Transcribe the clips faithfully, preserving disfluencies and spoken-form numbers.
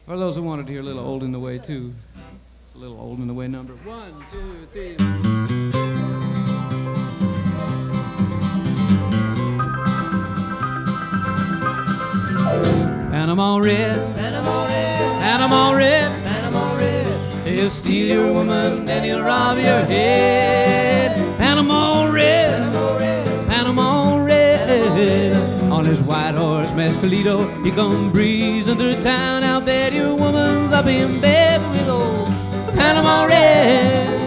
For those who wanted to hear a little Old in the Way, too. It's a little Old in the Way number. One, two, three. Panama Red, Panama Red, Panama Red, Panama Red. he'll steal your woman, then he'll rob your head. Panama Red, Panama Red, Panama Red, on his white horse Mescalito, he come breezing through town. I'll bet your woman's up in bed with old Panama Red.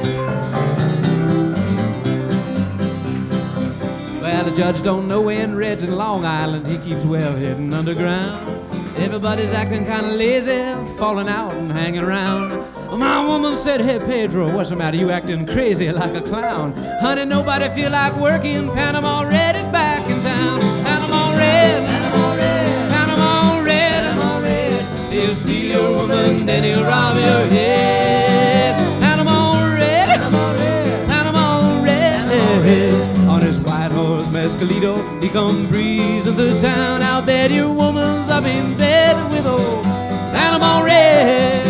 Well, the judge don't know when Red's in Long Island, he keeps well hidden underground. Everybody's acting kind of lazy, falling out and hanging around. My woman said, hey, Pedro, what's the matter? You acting crazy like a clown. Honey, nobody feel like working. Panama Red is back in town. Panama Red, Panama Red, Panama Red, Panama Red. he'll steal your woman, then he'll rob your head. Panama Red, Panama Red, Panama Red, Panama Red. on his white horse Mescalito, he come breezing through town. I'll bet your woman's up in bed with old Panama Red.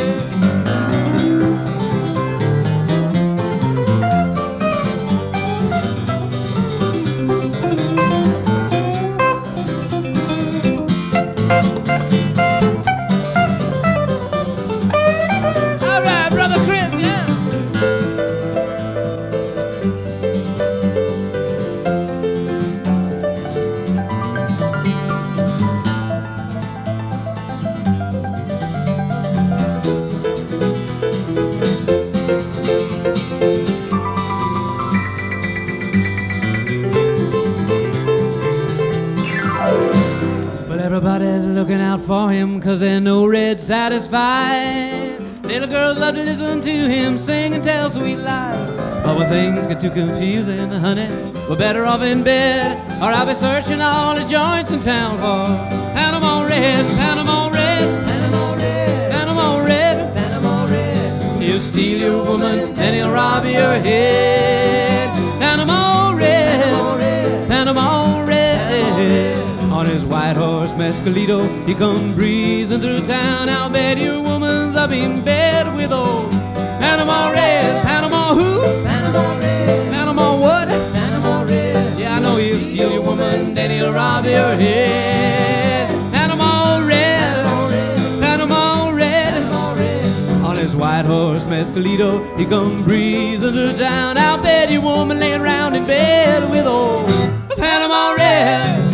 All right, brother Chris, yeah. But everybody's looking out for him, cause they know Red's satisfied. Little girls love to listen to him sing and tell sweet lies. But when things get too confusing, honey, we're better off in bed, or I'll be searching all the joints in town for Panama Red, Panama Red, Panama Red, Panama Red. Panama Red. He'll steal your woman, then he'll rob your head. Panama Red, Panama Red, Panama Red, Panama Red. on his white horse Mescalito, he come breezing through town. I'll bet your woman's up in bed with old Panama Red. Panama who? Panama Red, Panama what? Panama Red. Yeah, I know he'll steal your woman, then he'll rob your head. Panama Red, Panama Red, Panama Red, Panama Red. on his white horse Mescalito, he come breezing through town. I'll bet your woman laying around in bed with old Panama Red.